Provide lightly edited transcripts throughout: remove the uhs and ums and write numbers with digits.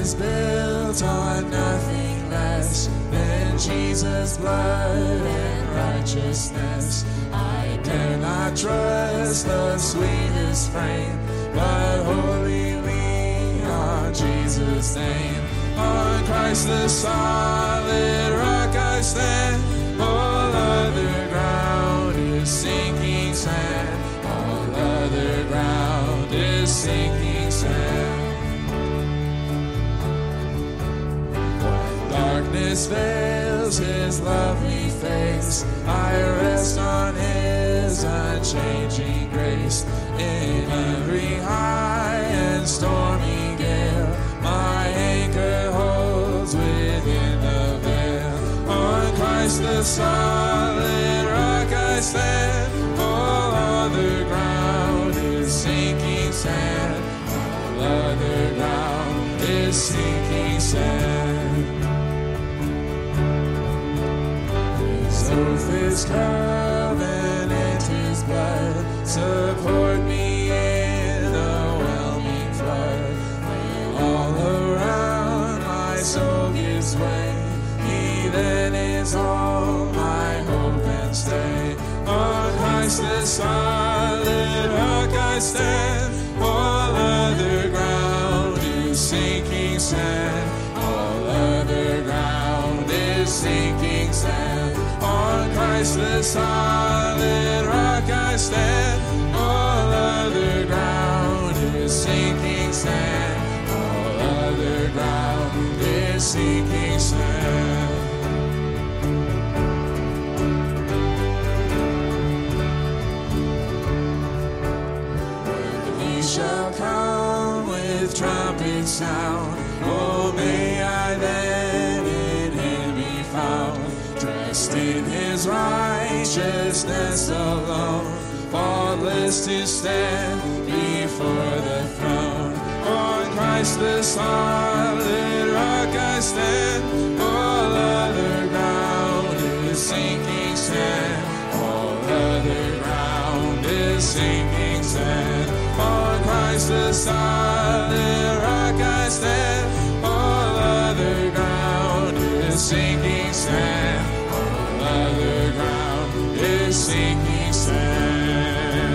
is built on nothing less than Jesus' blood and righteousness. I dare not trust the sweetest frame, but wholly lean on Jesus' name. On Christ the solid rock I stand, all other ground is sinking sand. All other ground is sinking sand. When darkness veils his lovely face, I rest on his unchanging grace. In every high and stormy gale, my anchor holds within the veil. On Christ the solid rock I stand, all other ground is sinking sand. All other ground is sinking sand. His oath, his covenant, his blood support me in the whelming flood. When all around my soul gives way, he then is all my hope and stay. On Christ the solid rock I stand, all other ground is sinking sand. All other ground is sinking sand. On Christ the solid rock I stand, all other ground is sinking sand. All other ground is sinking sand. When he shall come with trumpet sound, oh may I then in him be found, dressed in his righteousness alone, faultless to stand before the throne. On Christ the solid rock I stand, all other ground is sinking sand. All other ground is sinking sand. On Christ the solid rock I stand, all other ground is sinking sand. All other ground is sinking sand.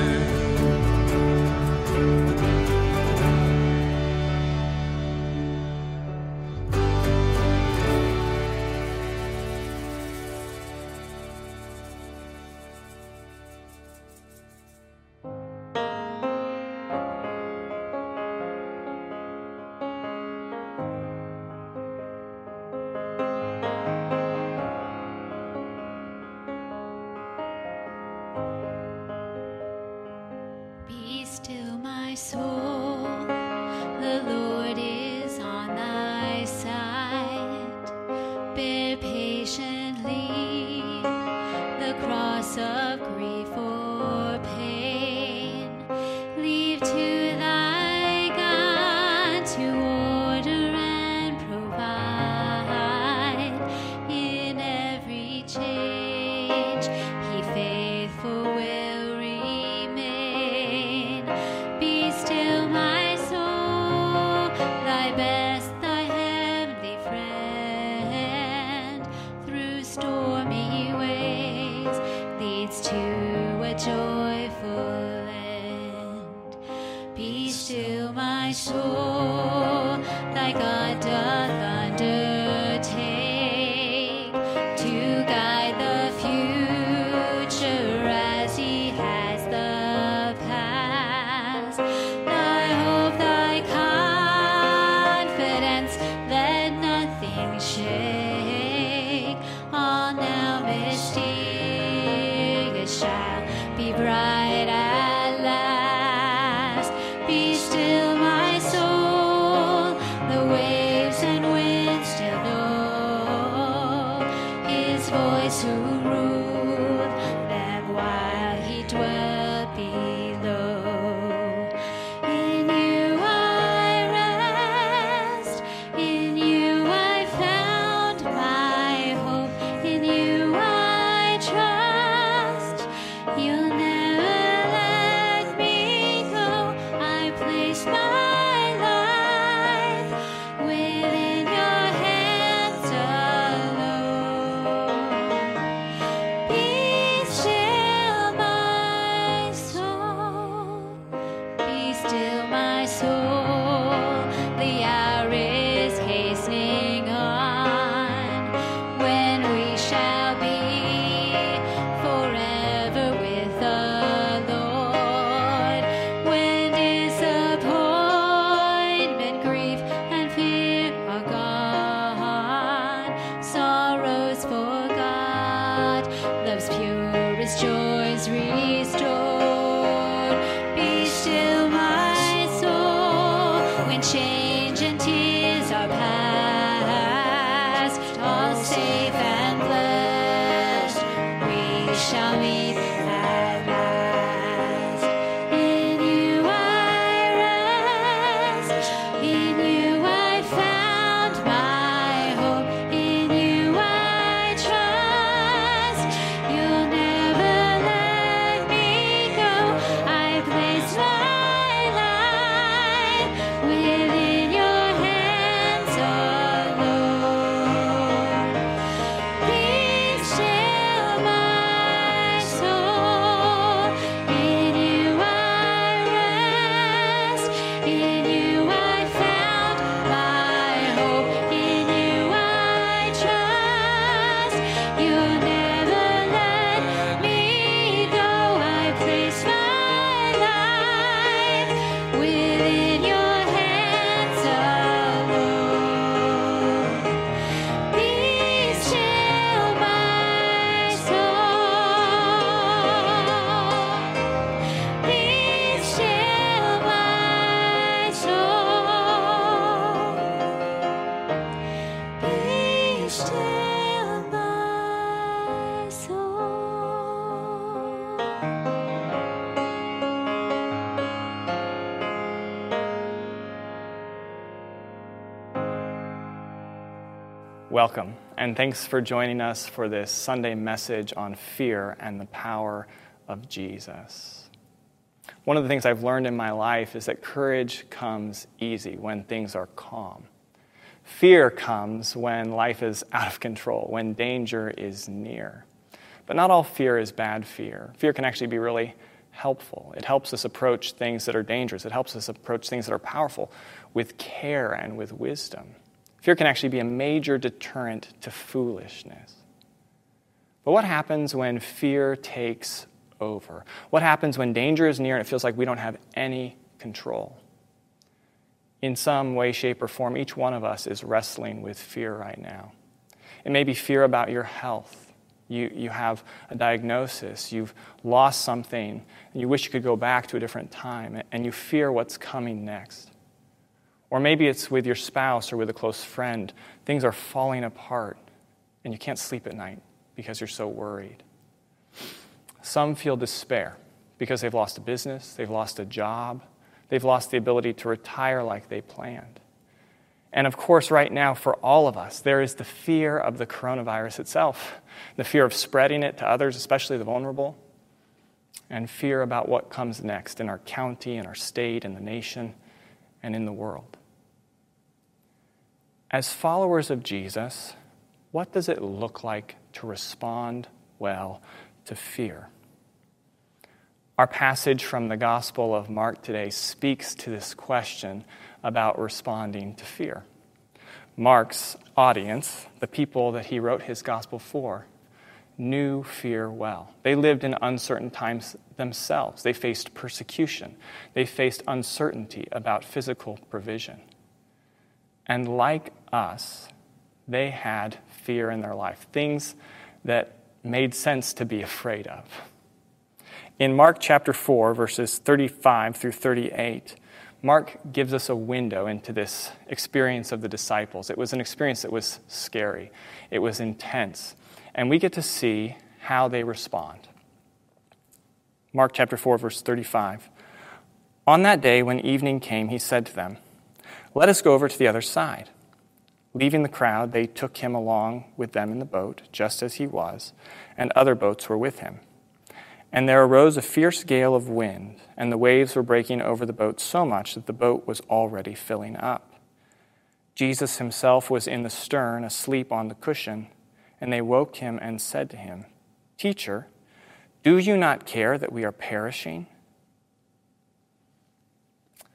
Be still, my soul, the Lord is on thy side. Bear patiently the cross of grief or pain. Leave to thy God to order and provide. In every change, he faithful will remain. Be still, my soul, thy best, thy heavenly friend, through stormy ways leads to a joyful end. Be still, my soul, thy God doth undertake to guide the future as he has the past. Thy hope, thy confidence, let nothing shake. All now mysterious shall be bright at last. Be still, my soul, the waves and winds still my soul. The hour is hastening on, when we shall be forever with the Lord. When disappointment, grief, and fear are gone, sorrows forgot, love's purest joys restored. Be still, my soul, when change and tears are past, all safe and blessed, we shall meet at last. In you I rest, in you I found my hope, in you I trust. You'll never let me go. I place my life within your hands alone. Be still, my soul. In you I rest. In you I found my hope. In you I trust. You'll never let me go. I place my life within your hands alone. Be still, my soul. Be still, my soul. Be still, my soul. Welcome, and thanks for joining us for this Sunday message on fear and the power of Jesus. One of the things I've learned in my life is that courage comes easy when things are calm. Fear comes when life is out of control, when danger is near. But not all fear is bad fear. Fear can actually be really helpful. It helps us approach things that are dangerous. It helps us approach things that are powerful with care and with wisdom. Fear can actually be a major deterrent to foolishness. But what happens when fear takes over? What happens when danger is near and it feels like we don't have any control? In some way, shape, or form, each one of us is wrestling with fear right now. It may be fear about your health. You have a diagnosis, you've lost something, and you wish you could go back to a different time, and you fear what's coming next. Or maybe it's with your spouse or with a close friend. Things are falling apart, and you can't sleep at night because you're so worried. Some feel despair because they've lost a business, they've lost a job, they've lost the ability to retire like they planned. And of course, right now, for all of us, there is the fear of the coronavirus itself, the fear of spreading it to others, especially the vulnerable, and fear about what comes next in our county, in our state, in the nation, and in the world. As followers of Jesus, what does it look like to respond well to fear? Our passage from the Gospel of Mark today speaks to this question about responding to fear. Mark's audience, the people that he wrote his gospel for, knew fear well. They lived in uncertain times themselves. They faced persecution. They faced uncertainty about physical provision. And like us, they had fear in their life, things that made sense to be afraid of. In Mark chapter 4, verses 35 through 38, Mark gives us a window into this experience of the disciples. It was an experience that was scary. It was intense. And we get to see how they respond. Mark chapter 4, verse 35. On that day when evening came, he said to them, "Let us go over to the other side." Leaving the crowd, they took him along with them in the boat, just as he was, and other boats were with him. And there arose a fierce gale of wind, and the waves were breaking over the boat so much that the boat was already filling up. Jesus himself was in the stern, asleep on the cushion, and they woke him and said to him, "Teacher, do you not care that we are perishing?"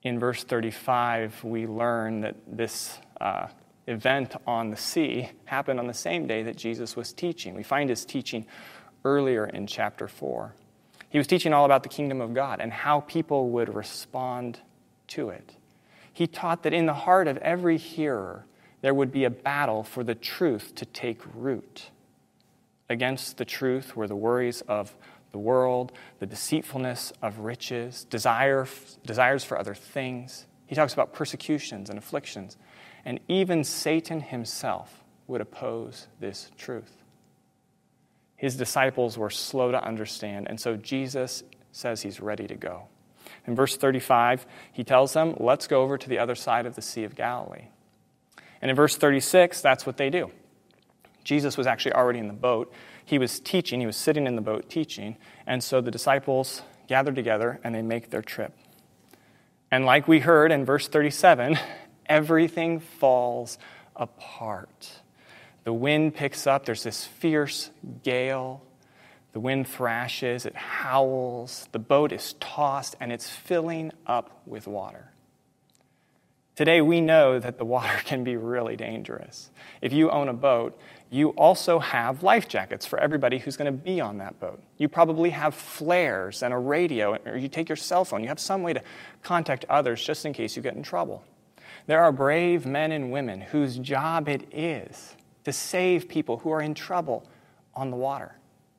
In verse 35, we learn that this event on the sea happened on the same day that Jesus was teaching. We find his teaching earlier in chapter 4. He was teaching all about the kingdom of God and how people would respond to it. He taught that in the heart of every hearer, there would be a battle for the truth to take root. Against the truth were the worries of the world, the deceitfulness of riches, desires for other things. He talks about persecutions and afflictions. And even Satan himself would oppose this truth. His disciples were slow to understand, and so Jesus says he's ready to go. In verse 35, he tells them, let's go over to the other side of the Sea of Galilee. And in verse 36, that's what they do. Jesus was actually already in the boat. He was teaching. He was sitting in the boat teaching. And so the disciples gather together and they make their trip. And like we heard in verse 37, everything falls apart. The wind picks up. There's this fierce gale. The wind thrashes. It howls. The boat is tossed and it's filling up with water. Today, we know that the water can be really dangerous. If you own a boat, you also have life jackets for everybody who's going to be on that boat. You probably have flares and a radio, or you take your cell phone. You have some way to contact others just in case you get in trouble. There are brave men and women whose job it is to save people who are in trouble on the water.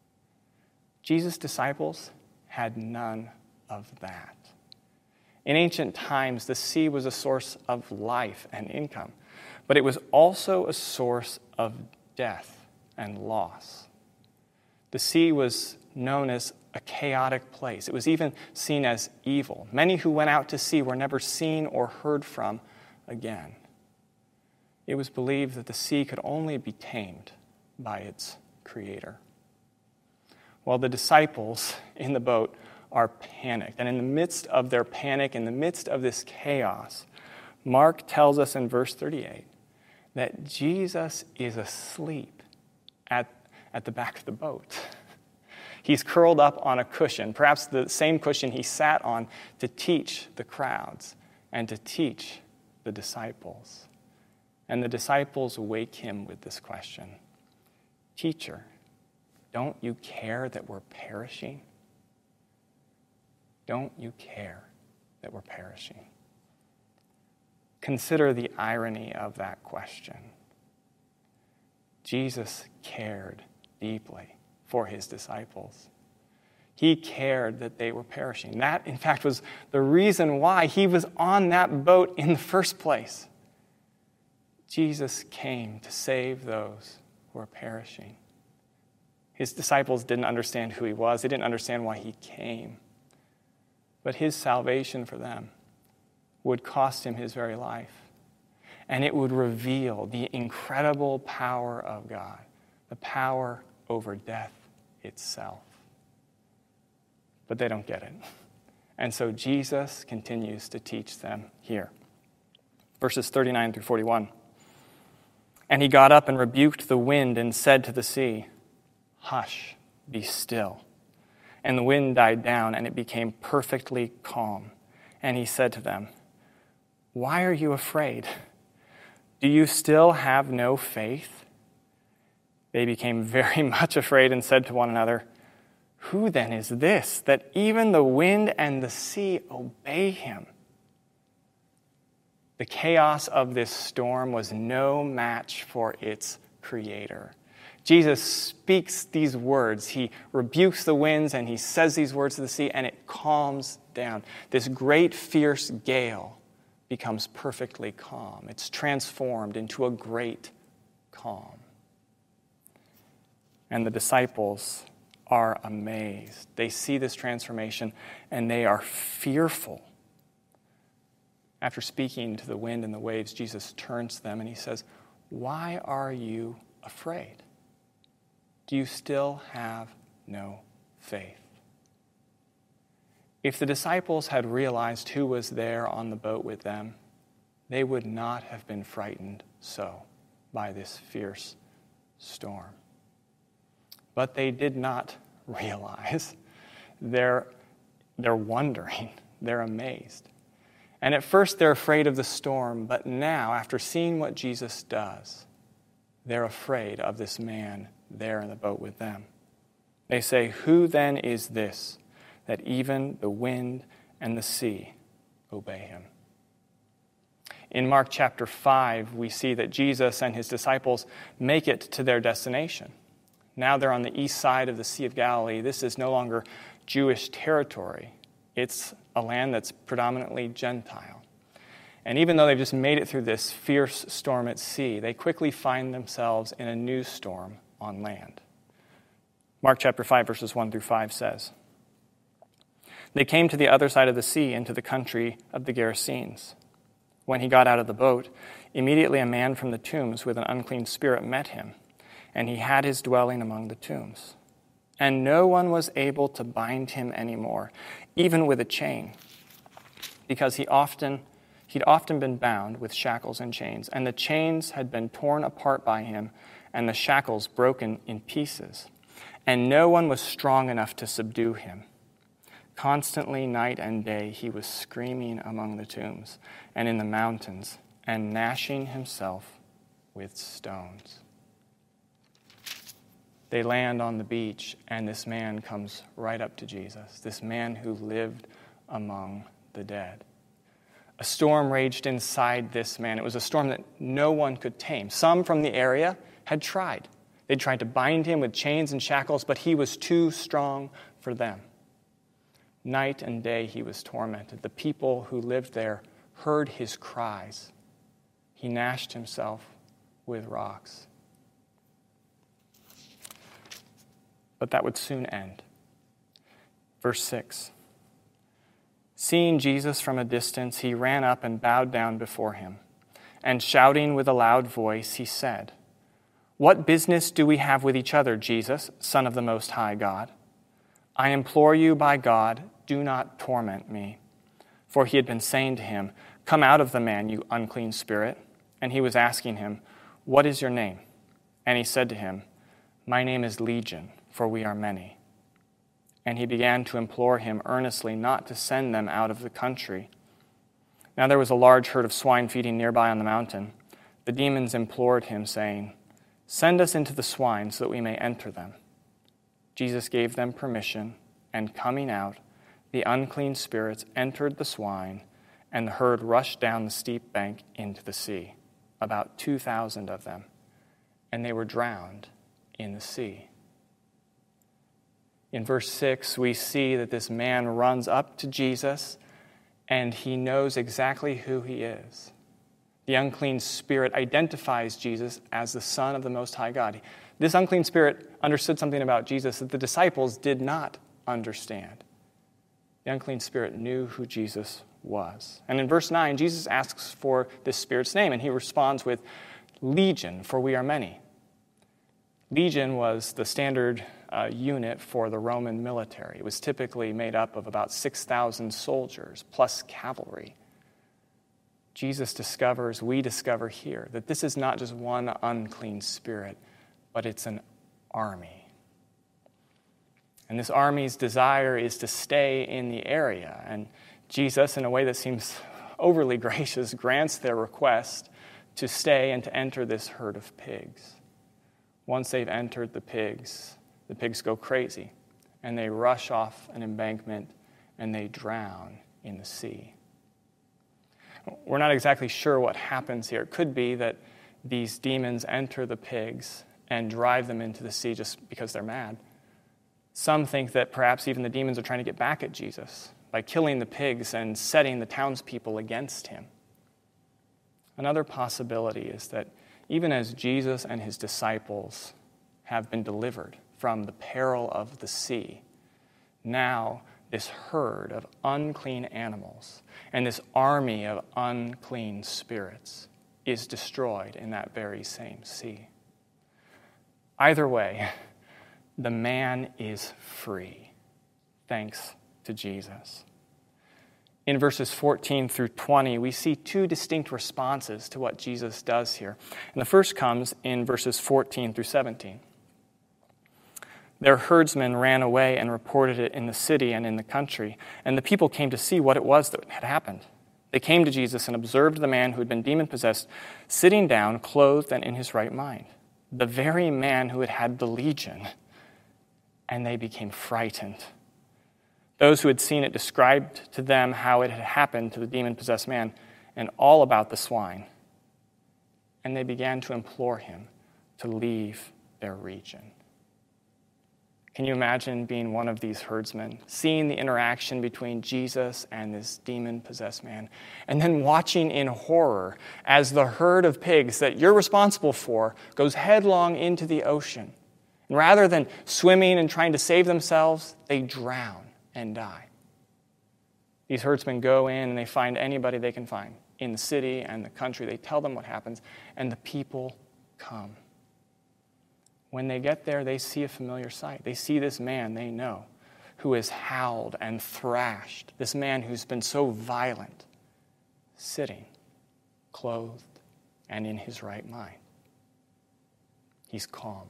Jesus' disciples had none of that. In ancient times, the sea was a source of life and income, but it was also a source of death and loss. The sea was known as a chaotic place. It was even seen as evil. Many who went out to sea were never seen or heard from again. It was believed that the sea could only be tamed by its creator. Well, the disciples in the boat are panicked. And in the midst of their panic, in the midst of this chaos, Mark tells us in verse 38 that Jesus is asleep at the back of the boat. He's curled up on a cushion, perhaps the same cushion he sat on to teach the crowds and to teach the disciples. And the disciples wake him with this question: Teacher, don't you care that we're perishing? Don't you care that we're perishing? Consider the irony of that question. Jesus cared deeply for his disciples. He cared that they were perishing. That, in fact, was the reason why he was on that boat in the first place. Jesus came to save those who are perishing. His disciples didn't understand who he was. They didn't understand why he came. But his salvation for them would cost him his very life. And it would reveal the incredible power of God, the power over death itself. But they don't get it. And so Jesus continues to teach them here. Verses 39 through 41. And he got up and rebuked the wind and said to the sea, "Hush, be still." And the wind died down, and it became perfectly calm. And he said to them, "Why are you afraid? Do you still have no faith?" They became very much afraid and said to one another, "Who then is this, that even the wind and the sea obey him?" The chaos of this storm was no match for its creator. Jesus speaks these words. He rebukes the winds and he says these words to the sea, and it calms down. This great fierce gale becomes perfectly calm. It's transformed into a great calm. And the disciples are amazed. They see this transformation and they are fearful. After speaking to the wind and the waves, Jesus turns to them and he says, "Why are you afraid? Do you still have no faith?" If the disciples had realized who was there on the boat with them, they would not have been frightened so by this fierce storm. But they did not realize. They're wondering. They're amazed. And at first they're afraid of the storm, but now, after seeing what Jesus does, they're afraid of this man there in the boat with them. They say, "Who then is this, that even the wind and the sea obey him?" In Mark chapter 5, we see that Jesus and his disciples make it to their destination. Now they're on the east side of the Sea of Galilee. This is no longer Jewish territory. It's a land that's predominantly Gentile. And even though they've just made it through this fierce storm at sea, they quickly find themselves in a new storm on land. Mark chapter 5, verses 1 through 5 says, "They came to the other side of the sea, into the country of the Gerasenes. When he got out of the boat, immediately a man from the tombs with an unclean spirit met him, and he had his dwelling among the tombs. And no one was able to bind him anymore, even with a chain, because he'd often been bound with shackles and chains, and the chains had been torn apart by him, and the shackles broken in pieces. And no one was strong enough to subdue him. Constantly, night and day, he was screaming among the tombs and in the mountains, and gnashing himself with stones." They land on the beach, and this man comes right up to Jesus, this man who lived among the dead. A storm raged inside this man. It was a storm that no one could tame. Some from the area had tried. They tried to bind him with chains and shackles, but he was too strong for them. Night and day he was tormented. The people who lived there heard his cries. He gnashed himself with rocks. But that would soon end. Verse 6. "Seeing Jesus from a distance, he ran up and bowed down before him. And shouting with a loud voice, he said, 'What business do we have with each other, Jesus, Son of the Most High God? I implore you by God, do not torment me.' For he had been saying to him, 'Come out of the man, you unclean spirit.' And he was asking him, 'What is your name?' And he said to him, 'My name is Legion, for we are many.' And he began to implore him earnestly not to send them out of the country. Now there was a large herd of swine feeding nearby on the mountain. The demons implored him, saying, 'Send us into the swine so that we may enter them.' Jesus gave them permission, and coming out, the unclean spirits entered the swine, and the herd rushed down the steep bank into the sea, about 2,000 of them, and they were drowned in the sea." In verse 6, we see that this man runs up to Jesus, and he knows exactly who he is. The unclean spirit identifies Jesus as the Son of the Most High God. This unclean spirit understood something about Jesus that the disciples did not understand. The unclean spirit knew who Jesus was. And in verse 9, Jesus asks for this spirit's name, and he responds with, "Legion, for we are many." Legion was the standard unit for the Roman military. It was typically made up of about 6,000 soldiers plus cavalry. We discover here that this is not just one unclean spirit, but it's an army. And this army's desire is to stay in the area. And Jesus, in a way that seems overly gracious, grants their request to stay and to enter this herd of pigs. Once they've entered the pigs go crazy, and they rush off an embankment, and they drown in the sea. We're not exactly sure what happens here. It could be that these demons enter the pigs and drive them into the sea just because they're mad. Some think that perhaps even the demons are trying to get back at Jesus by killing the pigs and setting the townspeople against him. Another possibility is that even as Jesus and his disciples have been delivered from the peril of the sea, now this herd of unclean animals and this army of unclean spirits is destroyed in that very same sea. Either way, the man is free, thanks to Jesus. In verses 14 through 20, we see two distinct responses to what Jesus does here. And the first comes in verses 14 through 17. Their herdsmen ran away and reported it in the city and in the country, and the people came to see what it was that had happened. They came to Jesus and observed the man who had been demon-possessed sitting down, clothed and in his right mind, the very man who had had the legion, and they became frightened. Those who had seen it described to them how it had happened to the demon-possessed man and all about the swine. And they began to implore him to leave their region. Can you imagine being one of these herdsmen, seeing the interaction between Jesus and this demon-possessed man, and then watching in horror as the herd of pigs that you're responsible for goes headlong into the ocean? And rather than swimming and trying to save themselves, they drown and die. These herdsmen go in and they find anybody they can find in the city and the country. They tell them what happens, and the people come. When they get there, they see a familiar sight. They see this man they know who is howled and thrashed, this man who's been so violent, sitting, clothed, and in his right mind. He's calm.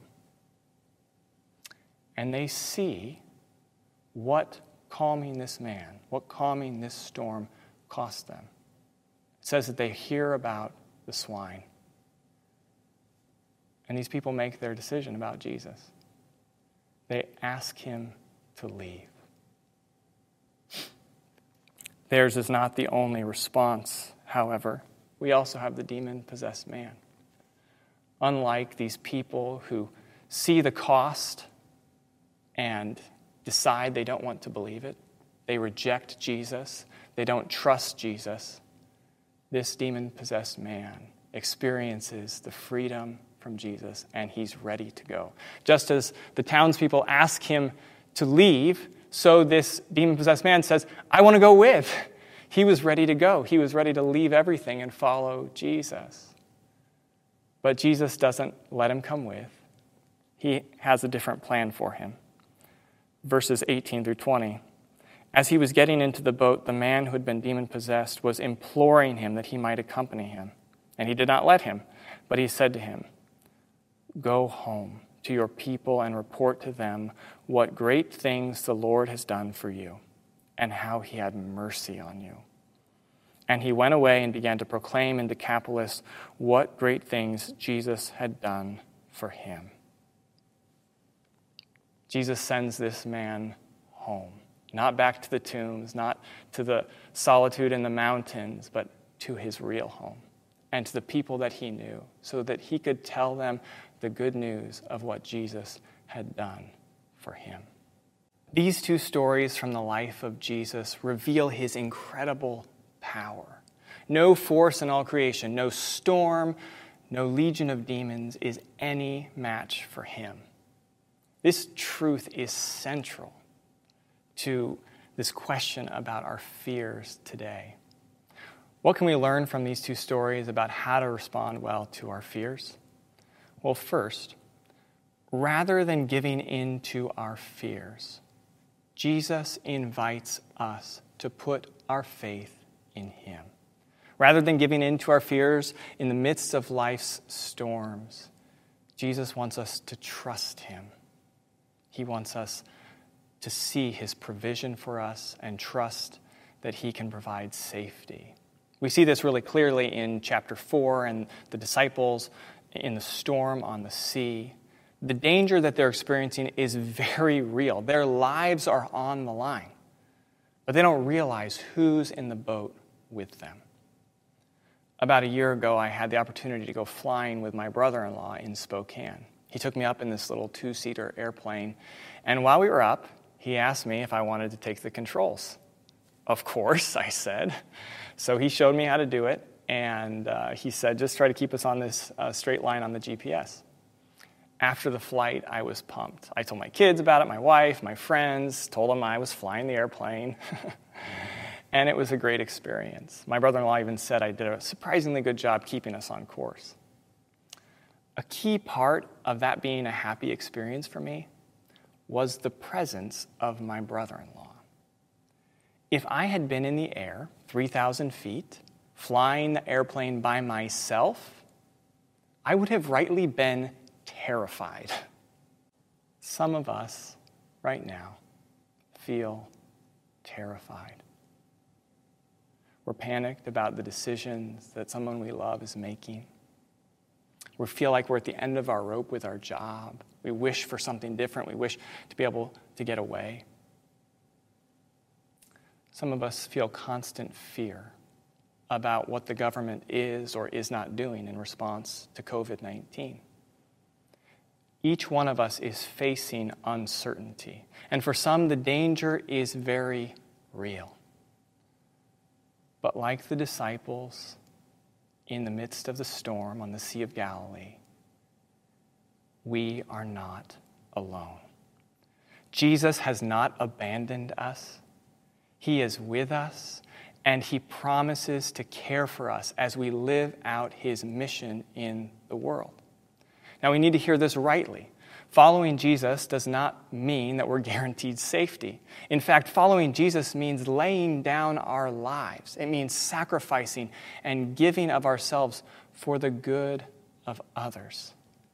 And they see what calming this man, what calming this storm cost them. It says that they hear about the swine. And these people make their decision about Jesus. They ask him to leave. Theirs is not the only response, however. We also have the demon-possessed man. Unlike these people who see the cost and decide they don't want to believe it, they reject Jesus, they don't trust Jesus, this demon-possessed man experiences the freedom from Jesus, and he's ready to go. Just as the townspeople ask him to leave, so this demon-possessed man says, I want to go with. He was ready to go. He was ready to leave everything and follow Jesus. But Jesus doesn't let him come with. He has a different plan for him. Verses 18 through 20. As he was getting into the boat, the man who had been demon-possessed was imploring him that he might accompany him. And he did not let him, but he said to him, Go home to your people and report to them what great things the Lord has done for you and how he had mercy on you. And he went away and began to proclaim in Decapolis what great things Jesus had done for him. Jesus sends this man home, not back to the tombs, not to the solitude in the mountains, but to his real home and to the people that he knew, so that he could tell them the good news of what Jesus had done for him. These two stories from the life of Jesus reveal his incredible power. No force in all creation, no storm, no legion of demons is any match for him. This truth is central to this question about our fears today. What can we learn from these two stories about how to respond well to our fears? Well, first, rather than giving in to our fears, Jesus invites us to put our faith in him. Rather than giving in to our fears in the midst of life's storms, Jesus wants us to trust him. He wants us to see his provision for us and trust that he can provide safety. We see this really clearly in chapter 4 and the disciples in the storm on the sea. The danger that they're experiencing is very real. Their lives are on the line, but they don't realize who's in the boat with them. About a year ago, I had the opportunity to go flying with my brother-in-law in Spokane. He took me up in this little 2-seater airplane, and while we were up, he asked me if I wanted to take the controls. Of course, I said. So he showed me how to do it, and he said, just try to keep us on this straight line on the GPS. After the flight, I was pumped. I told my kids about it, my wife, my friends, told them I was flying the airplane. And it was a great experience. My brother-in-law even said I did a surprisingly good job keeping us on course. A key part of that being a happy experience for me was the presence of my brother-in-law. If I had been in the air, 3,000 feet, flying the airplane by myself, I would have rightly been terrified. Some of us, right now, feel terrified. We're panicked about the decisions that someone we love is making. We feel like we're at the end of our rope with our job. We wish for something different. We wish to be able to get away. Some of us feel constant fear about what the government is or is not doing in response to COVID-19. Each one of us is facing uncertainty, and for some, the danger is very real. But like the disciples in the midst of the storm on the Sea of Galilee, we are not alone. Jesus has not abandoned us. He is with us, and he promises to care for us as we live out his mission in the world. Now, we need to hear this rightly. Following Jesus does not mean that we're guaranteed safety. In fact, following Jesus means laying down our lives. It means sacrificing and giving of ourselves for the good of others.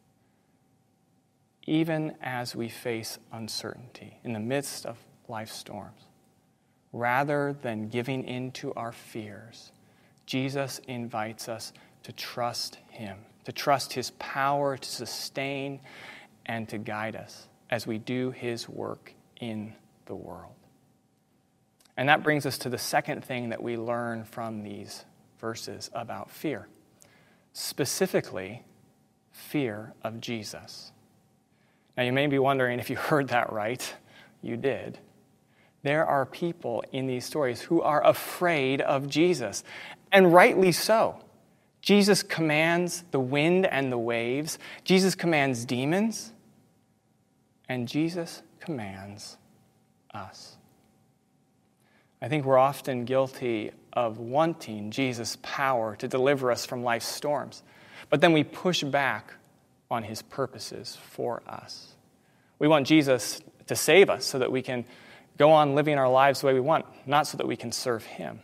Even as we face uncertainty in the midst of life's storms, rather than giving in to our fears, Jesus invites us to trust him, to trust his power to sustain and to guide us as we do his work in the world. And that brings us to the second thing that we learn from these verses about fear, specifically fear of Jesus. Now, you may be wondering if you heard that right. You did. There are people in these stories who are afraid of Jesus, and rightly so. Jesus commands the wind and the waves. Jesus commands demons, and Jesus commands us. I think we're often guilty of wanting Jesus' power to deliver us from life's storms, but then we push back on his purposes for us. We want Jesus to save us so that we can go on living our lives the way we want, not so that we can serve him.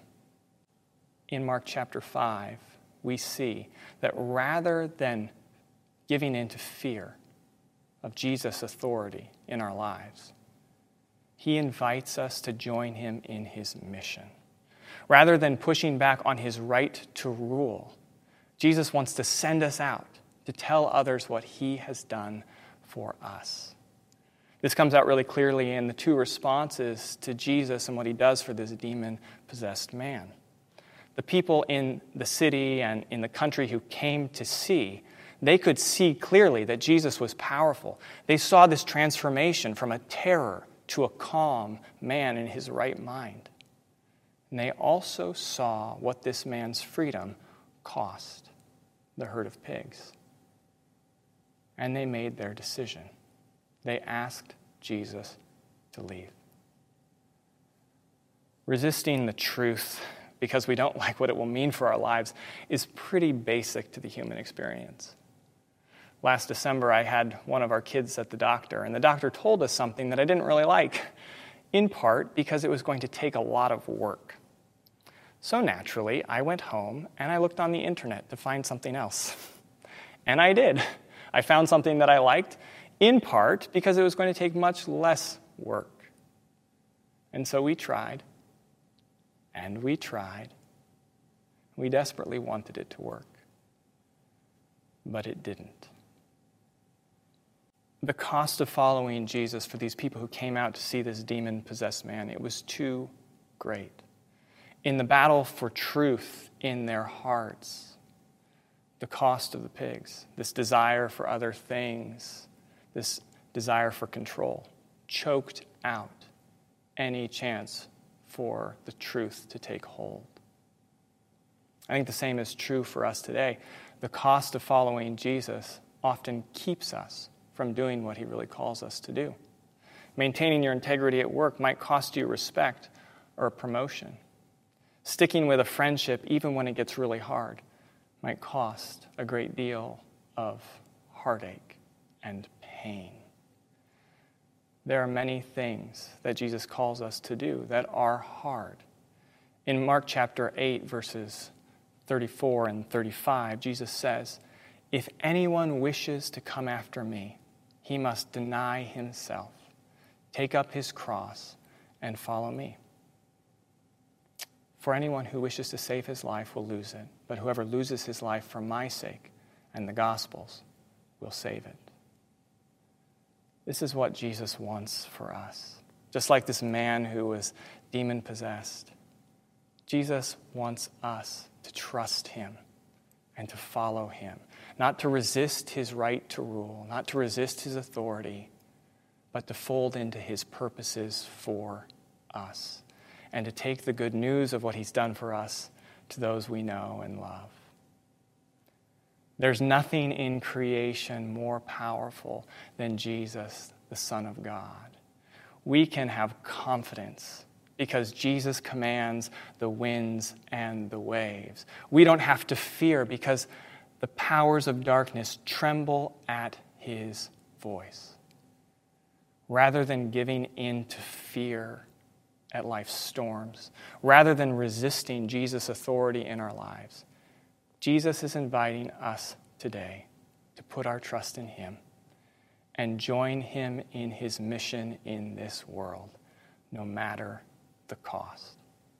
In Mark chapter 5, we see that rather than giving in to fear of Jesus' authority in our lives, he invites us to join him in his mission. Rather than pushing back on his right to rule, Jesus wants to send us out to tell others what he has done for us. This comes out really clearly in the two responses to Jesus and what he does for this demon-possessed man. The people in the city and in the country who came to see, they could see clearly that Jesus was powerful. They saw this transformation from a terror to a calm man in his right mind. And they also saw what this man's freedom cost, the herd of pigs. And they made their decision. They asked Jesus to leave. Resisting the truth because we don't like what it will mean for our lives is pretty basic to the human experience. Last December, I had one of our kids at the doctor, and the doctor told us something that I didn't really like, in part because it was going to take a lot of work. So naturally, I went home and I looked on the internet to find something else. And I did. I found something that I liked, in part because it was going to take much less work. And so we tried, and we tried. We desperately wanted it to work, but it didn't. The cost of following Jesus for these people who came out to see this demon-possessed man, it was too great. In the battle for truth in their hearts, the cost of the pigs, this desire for other things, this desire for control, choked out any chance for the truth to take hold. I think the same is true for us today. The cost of following Jesus often keeps us from doing what he really calls us to do. Maintaining your integrity at work might cost you respect or a promotion. Sticking with a friendship, even when it gets really hard, might cost a great deal of heartache and pain. There are many things that Jesus calls us to do that are hard. In Mark chapter 8, verses 34 and 35, Jesus says, "If anyone wishes to come after me, he must deny himself, take up his cross, and follow me." For anyone who wishes to save his life will lose it, but whoever loses his life for my sake and the gospel's will save it. This is what Jesus wants for us. Just like this man who was demon-possessed, Jesus wants us to trust him and to follow him, not to resist his right to rule, not to resist his authority, but to fold into his purposes for us and to take the good news of what he's done for us to those we know and love. There's nothing in creation more powerful than Jesus, the Son of God. We can have confidence because Jesus commands the winds and the waves. We don't have to fear because the powers of darkness tremble at his voice. Rather than giving in to fear at life's storms, rather than resisting Jesus' authority in our lives, Jesus is inviting us today to put our trust in him and join him in his mission in this world, no matter the cost.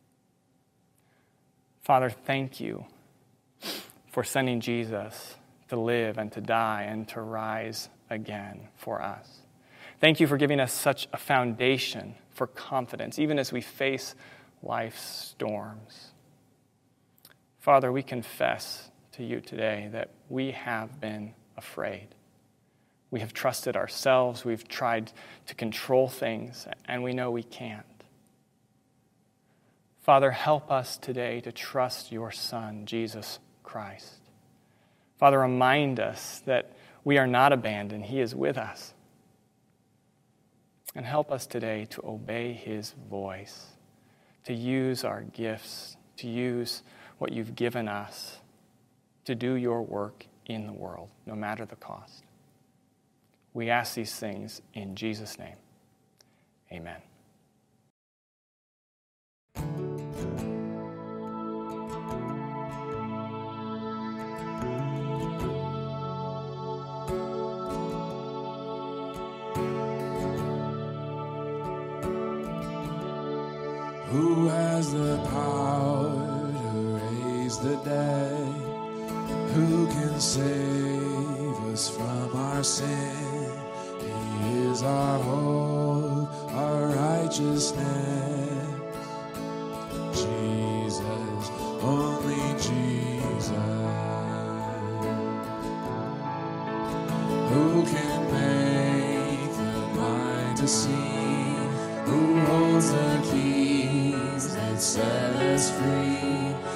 Father, thank you for sending Jesus to live and to die and to rise again for us. Thank you for giving us such a foundation for confidence, even as we face life's storms. Father, we confess to you today that we have been afraid. We have trusted ourselves, we've tried to control things, and we know we can't. Father, help us today to trust your Son, Jesus Christ. Father, remind us that we are not abandoned. He is with us. And help us today to obey his voice, to use our gifts, to use what you've given us to do your work in the world, no matter the cost. We ask these things in Jesus' name. Amen. Who has the power to raise the dead? Who can save us from our sin? He is our hope, our righteousness. Jesus, only Jesus. Who can make the blind to see? Who holds the keys that set us free?